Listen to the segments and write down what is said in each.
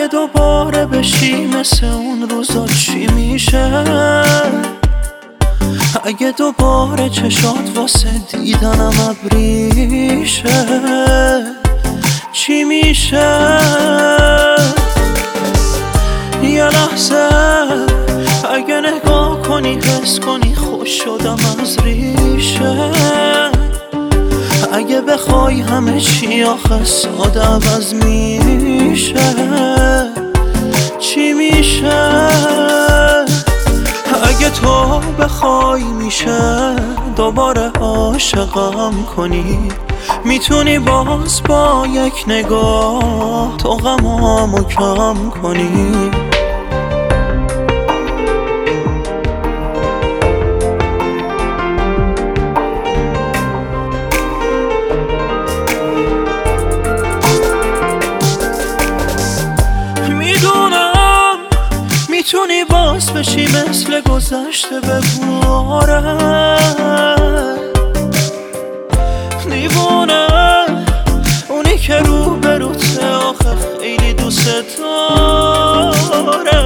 دوباره بشی مثل اون روزا چی میشه؟ اگه دوباره چشات واسه دیدنم ابریشه چی میشه؟ یه لحظه اگه نگاه کنی حس کنی خوش شدم از ریشه. اگه بخوای همه چی آخه ساده عوض میشه چی میشه؟ اگه تو بخوای میشه دوباره عاشقم کنی، میتونی باز با یک نگاه تو غمامو کم کنی. میتونی باز بشی مثل گذشته بباره دیوونه اونی که رو بروته آخه خیلی دوست داره.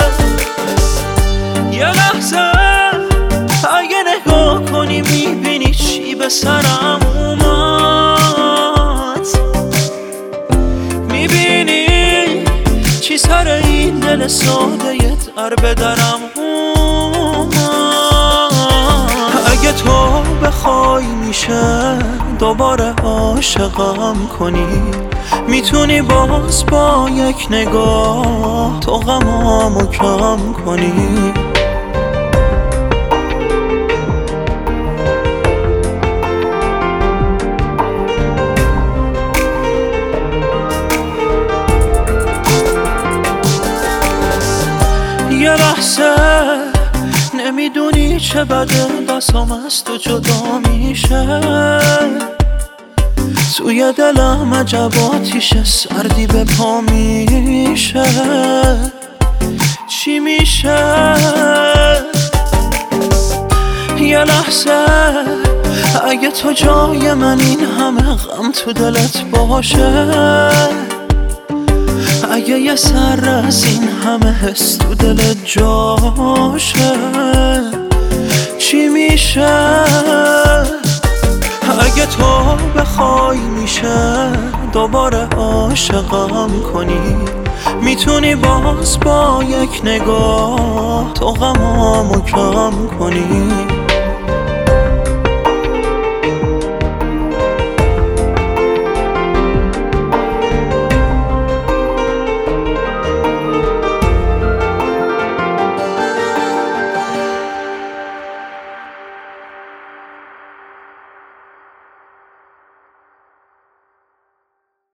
یه لحظه اگه نگاه کنی میبینی چی به سرم اومد، میبینی چی سر این دل ساده یه در به درم اومد. اگه تو بخوای میشه دوباره عاشقم کنی، میتونی باز با یک نگاه تو غمامو کم کنی. یه لحظه نمیدونی چه بده بسام از تو جدا میشه، توی دلم عجباتیشه سردی به پا میشه چی میشه؟ یه لحظه اگه تو جای من این همه غم تو دلت باشه، اگه یه سر از این همه حس تو دلت جاشه چی میشه؟ اگه تو بخوای میشه دوباره عاشقم کنی، میتونی باز با یک نگاه تو غمامو کم کنی.